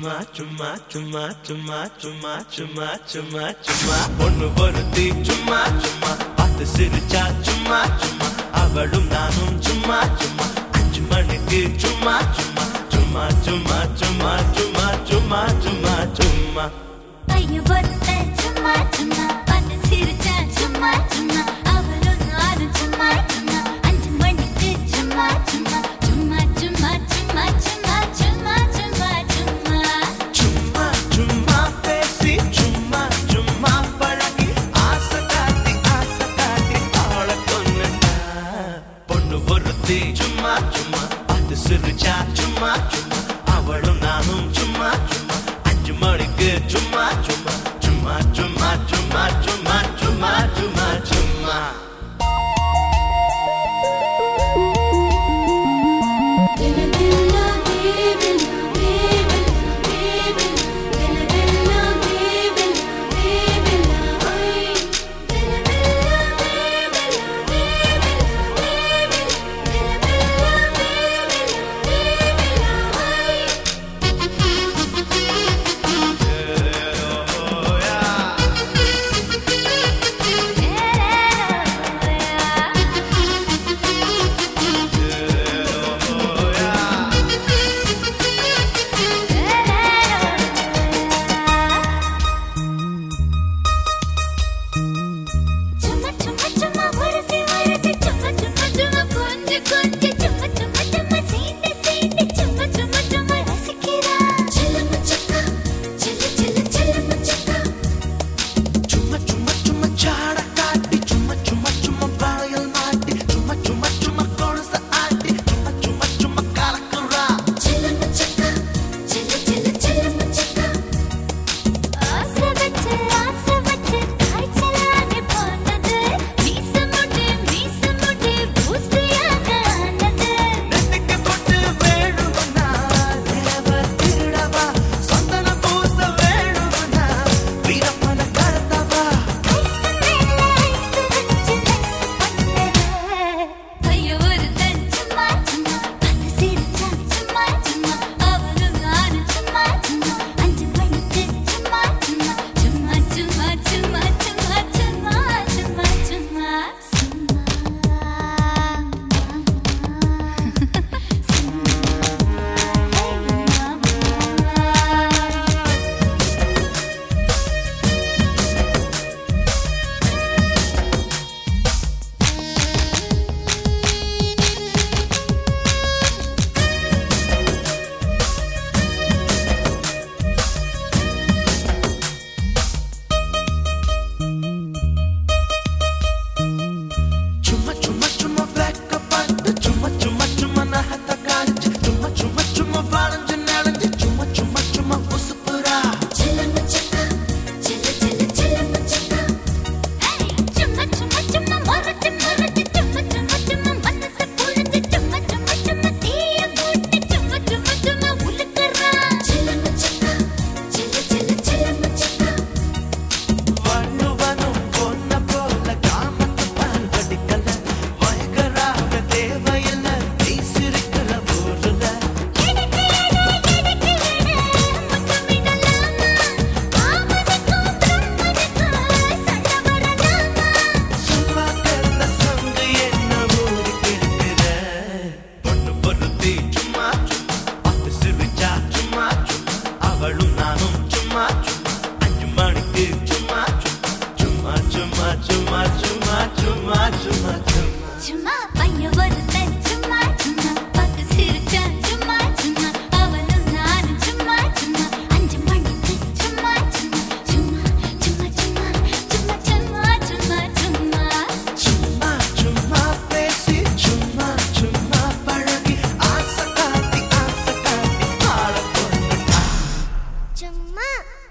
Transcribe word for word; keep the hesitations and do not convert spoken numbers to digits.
சும்மா சும்மா சும்மா சும்மா சும்மா சும்மா சும்மா சும்மா பொண்ணு பொருத்தி சும்மா சும்மா பார்த்து சிரிச்சா சும்மா சும்மா அவளும் நானும் சும்மா சும்மா அஞ்சு மணிக்கு சும்மா சும்மா சும்மா சும்மா சும்மா சும்மா சும்மா சும்மா சும்மா பைய பொருத்த சும்மா சும்மா பார்த்து சிரிச்சா சும்மா சும்மா அவளும் நானும் சும்மா சும்மா அஞ்சு மணிக்கு சும்மா சும்மா சும்மா சும்மா சும்மா சும்மா சும்மா சும்மா சும்மா சும்மா சும்மா பேசி சும்மா சும்மா பழகி ஆசை காட்டி ஆசை காட்டி அவளை கொன்னுட்டா பொண்ணு பொருத்தி சும்மா சும்மா பார்த்து சிரிச்சா சும்மா சும்மா அவளும் நானும் சும்மா சும்மா அஞ்சு மணிக்கு சும்மா சும்மா சும்மா சும்மா சும்மா சும்மா சும்மா சும்மா சும்மா சும்மா பைய பொருத்த சும்மா சும்மா பார்த்து சிரிச்சா சும்மா சும்மா அவளும் நானும் சும்மா சும்மா அஞ்சு மணிக்கு சும்மா சும்மா சும்மா சும்மா சும்மா சும்மா சும்மா சும்மா சும்மா சும்மா சும்மா பேசி சும்மா சும்மா பழகி ஆசை காட்டி ஆசை காட்டி ஆள கொன்னுட்டா சும்மா